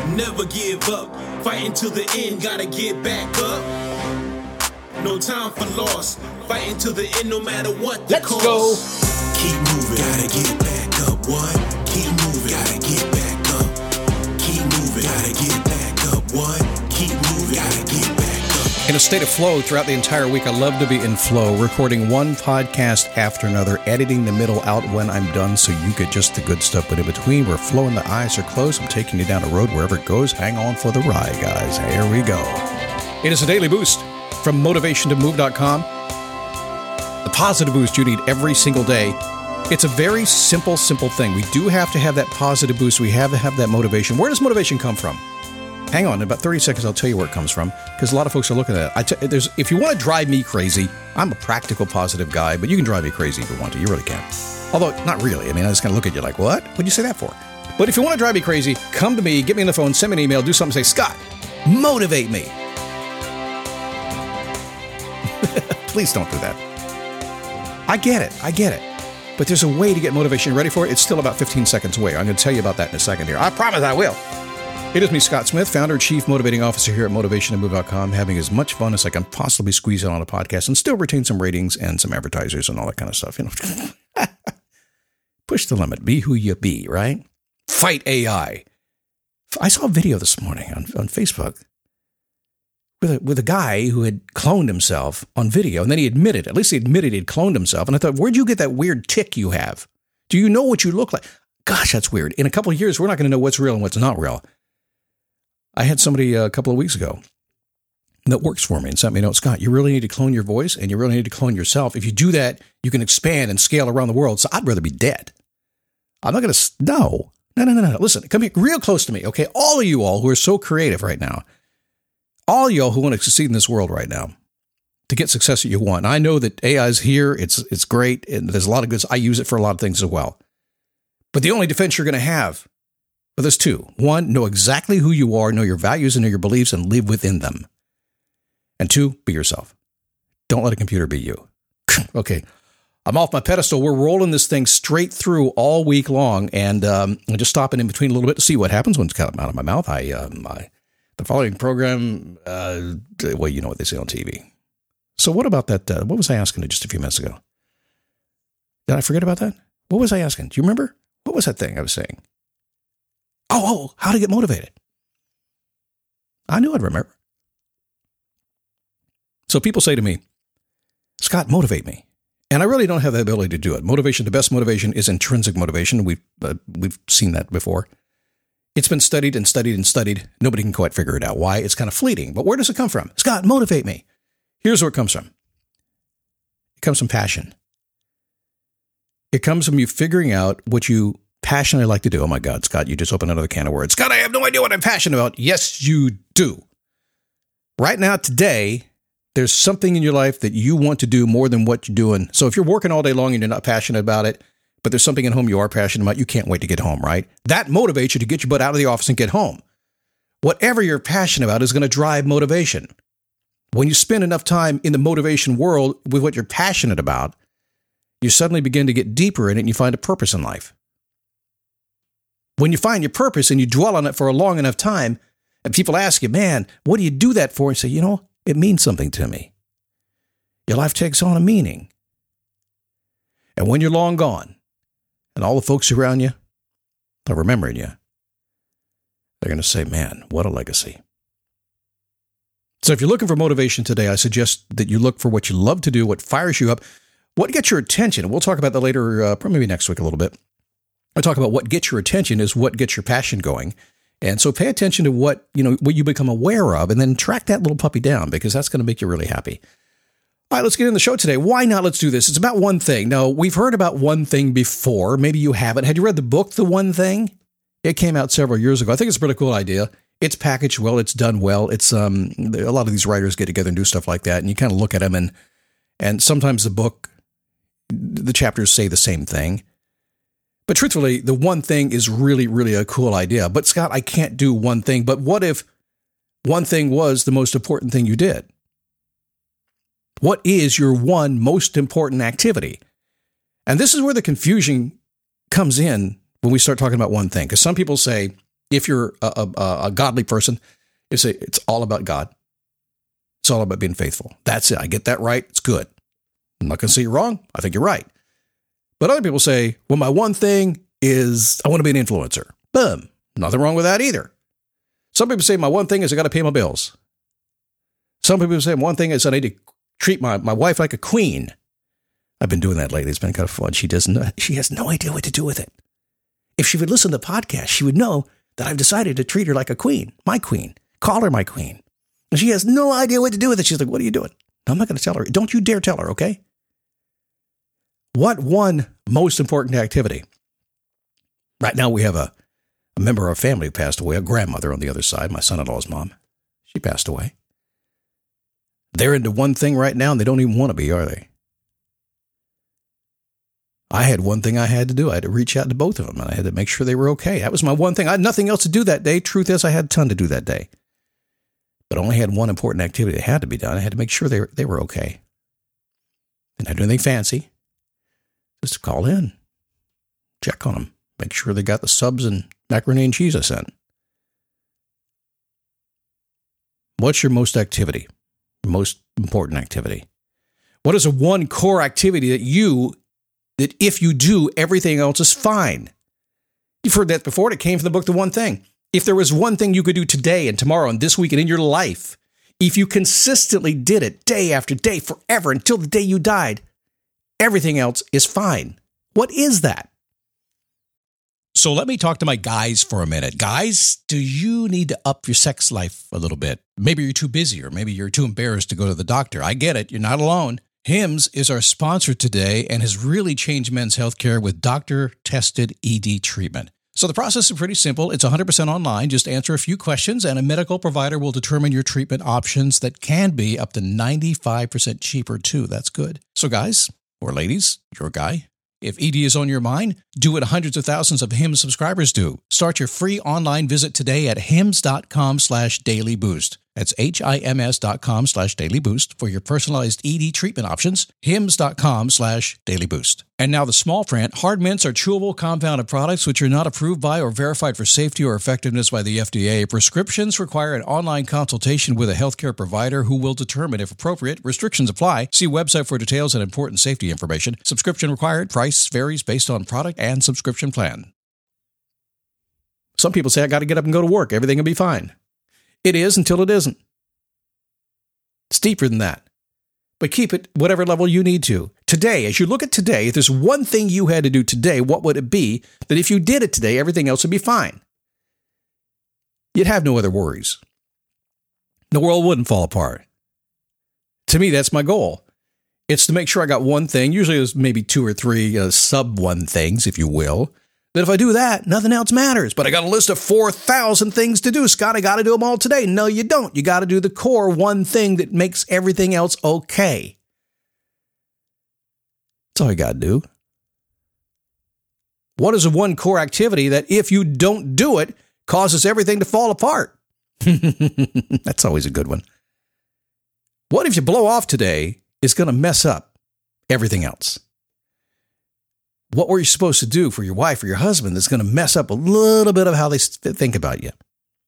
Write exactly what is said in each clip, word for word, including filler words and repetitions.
Never give up. Fighting till the end, gotta get back up. No time for loss. Fighting till the end, no matter what the Let's cost. go. Keep moving, gotta get back up. What? Keep moving, gotta get back up. Keep moving, gotta get back up. What? Keep moving, gotta get back up. In a state of flow throughout the entire week. I love to be in flow, recording one podcast after another, editing the middle out when I'm done so you get just the good stuff. But in between, we're flowing, the eyes are closed. I'm taking you down the road wherever it goes. Hang on for the ride, guys. Here we go. It is a daily boost from motivation to move dot com. The positive boost you need every single day. It's a very simple, simple thing. We do have to have that positive boost. We have to have that motivation. Where does motivation come from? Hang on, in about thirty seconds, I'll tell you where it comes from, because a lot of folks are looking at it. I t- there's, if you want to drive me crazy, I'm a practical, positive guy, but you can drive me crazy if you want to. You really can. Although, not really. I mean, I just kind of look at you like, what? What'd you say that for? But if you want to drive me crazy, come to me, get me on the phone, send me an email, do something, say, Scott, motivate me. Please don't do that. I get it. I get it. But there's a way to get motivation. Ready for it? It's still about fifteen seconds away. I'm going to tell you about that in a second here. I promise I will. It is me, Scott Smith, founder and chief motivating officer here at motivation to move dot com, having as much fun as I can possibly squeeze in on a podcast and still retain some ratings and some advertisers and all that kind of stuff. You know, push the limit. Be who you be, right? Fight A I. I saw a video this morning on, on Facebook with a, with a guy who had cloned himself on video, and then he admitted, at least he admitted he'd cloned himself. And I thought, where'd you get that weird tick you have? Do you know what you look like? Gosh, that's weird. In a couple of years, we're not going to know what's real and what's not real. I had somebody a couple of weeks ago that works for me and sent me a note, Scott, you really need to clone your voice and you really need to clone yourself. If you do that, you can expand and scale around the world. So I'd rather be dead. I'm not going to, no, no, no, no, no. Listen, come here real close to me. Okay. All of you all who are so creative right now, all of y'all who want to succeed in this world right now, to get success that you want. And I know that A I is here. It's, it's great. And there's a lot of goods. I use it for a lot of things as well. But the only defense you're going to have, well, there's two. One, know exactly who you are, know your values and know your beliefs and live within them. And two, be yourself. Don't let a computer be you. Okay, I'm off my pedestal. We're rolling this thing straight through all week long, and um, I'm just stopping in between a little bit to see what happens when it's kind of out of my mouth. I, um, I the following program, uh, well, you know what they say on T V. So what about that? Uh, what was I asking just a few minutes ago? Did I forget about that? What was I asking? Do you remember? What was that thing I was saying? Oh, oh, how to get motivated. I knew I'd remember. So people say to me, Scott, motivate me. And I really don't have the ability to do it. Motivation, the best motivation is intrinsic motivation. We've, uh, we've seen that before. It's been studied and studied and studied. Nobody can quite figure it out. Why? It's kind of fleeting. But where does it come from? Scott, motivate me. Here's where it comes from. It comes from passion. It comes from you figuring out what you passionately like to do. Oh my God, Scott, you just opened another can of words. Scott, I have no idea what I'm passionate about. Yes, you do. Right now, today, there's something in your life that you want to do more than what you're doing. So if you're working all day long and you're not passionate about it, but there's something at home you are passionate about, you can't wait to get home, right? That motivates you to get your butt out of the office and get home. Whatever you're passionate about is going to drive motivation. When you spend enough time in the motivation world with what you're passionate about, you suddenly begin to get deeper in it and you find a purpose in life. When you find your purpose and you dwell on it for a long enough time, and people ask you, man, what do you do that for? And say, you know, it means something to me. Your life takes on a meaning. And when you're long gone, and all the folks around you are remembering you, they're going to say, man, what a legacy. So if you're looking for motivation today, I suggest that you look for what you love to do, what fires you up, what gets your attention. We'll talk about that later, uh, maybe next week a little bit. I talk about what gets your attention is what gets your passion going. And so pay attention to what, you know, what you become aware of and then track that little puppy down because that's going to make you really happy. All right, let's get in the show today. Why not? Let's do this. It's about one thing. Now, we've heard about One Thing before. Maybe you haven't. Had you read the book, The One Thing? It came out several years ago. I think it's a pretty cool idea. It's packaged well. It's done well. It's um a lot of these writers get together and do stuff like that. And you kind of look at them and and sometimes the book, the chapters say the same thing. But truthfully, the one thing is really, really a cool idea. But Scott, I can't do one thing. But what if one thing was the most important thing you did? What is your one most important activity? And this is where the confusion comes in when we start talking about one thing. Because some people say, if you're a, a, a godly person, you say it's all about God. It's all about being faithful. That's it. I get that right. It's good. I'm not going to say you're wrong. I think you're right. But other people say, well, my one thing is I want to be an influencer. Boom. Nothing wrong with that either. Some people say my one thing is I got to pay my bills. Some people say one thing is I need to treat my, my wife like a queen. I've been doing that lately. It's been kind of fun. She doesn't. She has no idea what to do with it. If she would listen to the podcast, she would know that I've decided to treat her like a queen, my queen, call her my queen. And she has no idea what to do with it. She's like, what are you doing? I'm not going to tell her. Don't you dare tell her, okay? What one most important activity? Right now we have a, a member of our family who passed away, a grandmother on the other side, my son-in-law's mom. She passed away. They're into one thing right now and they don't even want to be, are they? I had one thing I had to do. I had to reach out to both of them, and I had to make sure they were okay. That was my one thing. I had nothing else to do that day. Truth is, I had a ton to do that day. But I only had one important activity that had to be done. I had to make sure they were, they were okay. Didn't have to do anything fancy. Just call in. Check on them. Make sure they got the subs and macaroni and cheese I sent. What's your most activity? Most important activity? What is a one core activity that you that if you do, everything else is fine? You've heard that before. It came from the book, The One Thing. If there was one thing you could do today and tomorrow and this week and in your life, if you consistently did it day after day, forever, until the day you died, everything else is fine. What is that? So let me talk to my guys for a minute. Guys, do you need to up your sex life a little bit? Maybe you're too busy, or maybe you're too embarrassed to go to the doctor. I get it. You're not alone. Hims is our sponsor today and has really changed men's healthcare with doctor-tested E D treatment. So the process is pretty simple. It's one hundred percent online. Just answer a few questions and a medical provider will determine your treatment options that can be up to ninety-five percent cheaper too. That's good. So guys, or ladies, you're a guy. If E D is on your mind, do what hundreds of thousands of Hims subscribers do. Start your free online visit today at hims.com slash daily boost. That's H-I-M-S dot com slash daily boost for your personalized E D treatment options. Hims.com slash daily boost. And now the small print. Hard mints are chewable compounded products which are not approved by or verified for safety or effectiveness by the F D A. Prescriptions require an online consultation with a healthcare provider who will determine if appropriate. Restrictions apply. See website for details and important safety information. Subscription required. Price varies based on product and subscription plan. Some people say, I got to get up and go to work. Everything will be fine. It is until it isn't. It's deeper than that. But keep it whatever level you need to. Today, as you look at today, if there's one thing you had to do today, what would it be? That if you did it today, everything else would be fine. You'd have no other worries. The world wouldn't fall apart. To me, that's my goal. It's to make sure I got one thing. Usually there's maybe two or three uh, sub one things, if you will. That if I do that, nothing else matters. But I got a list of four thousand things to do. Scott, I got to do them all today. No, you don't. You got to do the core one thing that makes everything else okay. That's all you got to do. What is the one core activity that if you don't do it, causes everything to fall apart? That's always a good one. What if you blow off today is going to mess up everything else? What were you supposed to do for your wife or your husband that's going to mess up a little bit of how they think about you?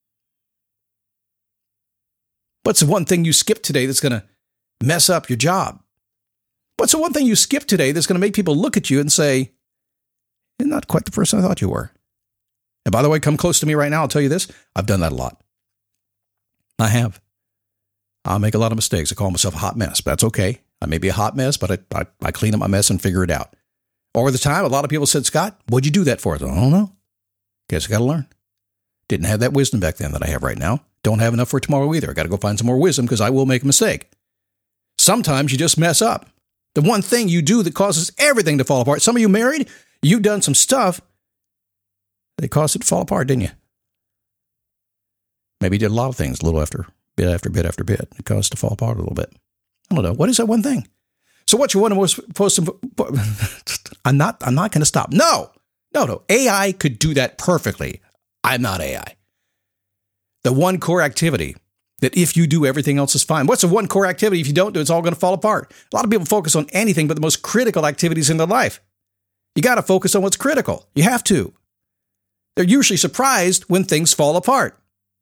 What's the one thing you skipped today that's going to mess up your job? What's the one thing you skipped today that's going to make people look at you and say, you're not quite the person I thought you were? And by the way, come close to me right now. I'll tell you this. I've done that a lot. I have. I make a lot of mistakes. I call myself a hot mess, but that's okay. I may be a hot mess, but I, I, I clean up my mess and figure it out. Over the time, a lot of people said, Scott, what'd you do that for? I said, I don't know. Guess I got to learn. Didn't have that wisdom back then that I have right now. Don't have enough for tomorrow either. I got to go find some more wisdom because I will make a mistake. Sometimes you just mess up. The one thing you do that causes everything to fall apart. Some of you married, you've done some stuff that caused it to fall apart, didn't you? Maybe you did a lot of things, a little after, bit after bit after bit. It caused it to fall apart a little bit. I don't know. What is that one thing? So what you want to post? I'm not. I'm not going to stop. No, no, no. A I could do that perfectly. I'm not A I. The one core activity that if you do, everything else is fine. What's the one core activity? If you don't do, it's all going to fall apart. A lot of people focus on anything but the most critical activities in their life. You got to focus on what's critical. You have to. They're usually surprised when things fall apart.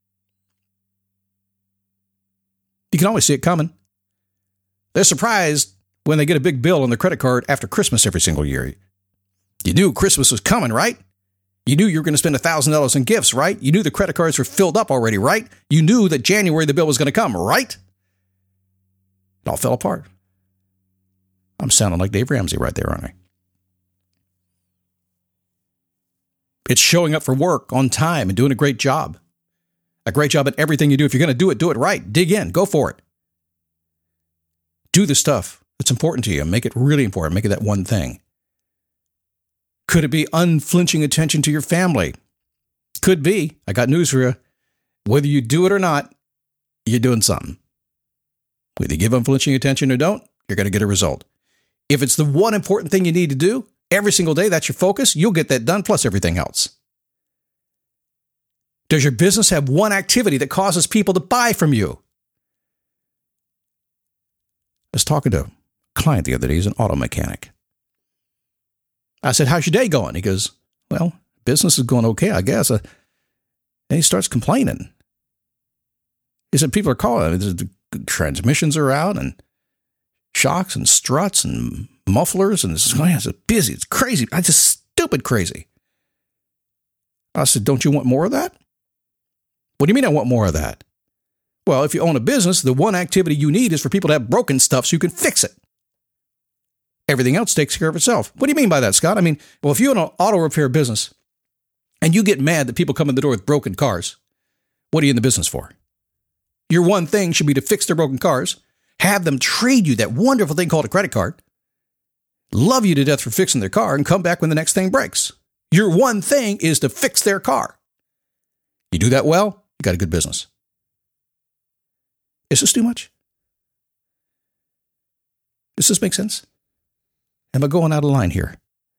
You can always see it coming. They're surprised when they get a big bill on their credit card after Christmas every single year. You knew Christmas was coming, right? You knew you were going to spend one thousand dollars in gifts, right? You knew the credit cards were filled up already, right? You knew that January the bill was going to come, right? It all fell apart. I'm sounding like Dave Ramsey right there, aren't I? It's showing up for work on time and doing a great job. A great job at everything you do. If you're going to do it, do it right. Dig in. Go for it. Do the stuff that's important to you. Make it really important. Make it that one thing. Could it be unflinching attention to your family? Could be. I got news for you. Whether you do it or not, you're doing something. Whether you give unflinching attention or don't, you're going to get a result. If it's the one important thing you need to do, every single day, that's your focus, you'll get that done, plus everything else. Does your business have one activity that causes people to buy from you? I was talking to a client the other day. He's an auto mechanic. I said, how's your day going? He goes, well, business is going okay, I guess. And he starts complaining. He said, people are calling. The transmissions are out and shocks and struts and mufflers. And it's, man, it's busy. It's crazy. It's just stupid crazy. I said, don't you want more of that? What do you mean I want more of that? Well, if you own a business, the one activity you need is for people to have broken stuff so you can fix it. Everything else takes care of itself. What do you mean by that, Scott? I mean, well, if you own an auto repair business and you get mad that people come in the door with broken cars, what are you in the business for? Your one thing should be to fix their broken cars, have them trade you that wonderful thing called a credit card, love you to death for fixing their car, and come back when the next thing breaks. Your one thing is to fix their car. You do that well, you got a good business. Is this too much? Does this make sense? Am I going out of line here?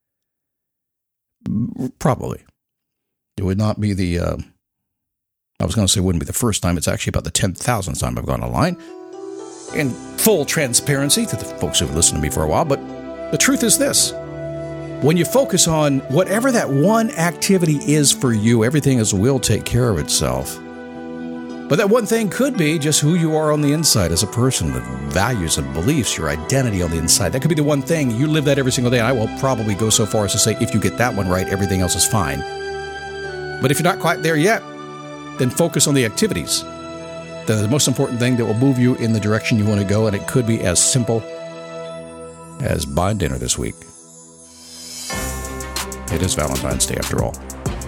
Probably. It would not be the, uh, I was going to say it wouldn't be the first time. It's actually about the ten thousandth time I've gone out of line. In full transparency to the folks who've listened to me for a while. But the truth is this. When you focus on whatever that one activity is for you, everything else will take care of itself. But that one thing could be just who you are on the inside as a person, the values and beliefs, your identity on the inside. That could be the one thing. You live that every single day. And I will probably go so far as to say if you get that one right, everything else is fine. But if you're not quite there yet, then focus on the activities. They're the most important thing that will move you in the direction you want to go. And it could be as simple as buying dinner this week. It is Valentine's Day after all.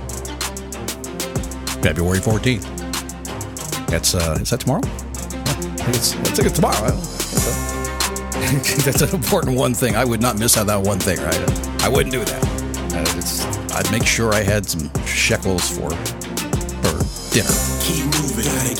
February fourteenth. That's, uh, is that tomorrow? Yeah, I think it's, I think it's tomorrow. I that's, a, that's an important one thing. I would not miss out that one thing, right? I wouldn't do that. Uh, it's, I'd make sure I had some shekels for, for dinner. Keep moving, gotta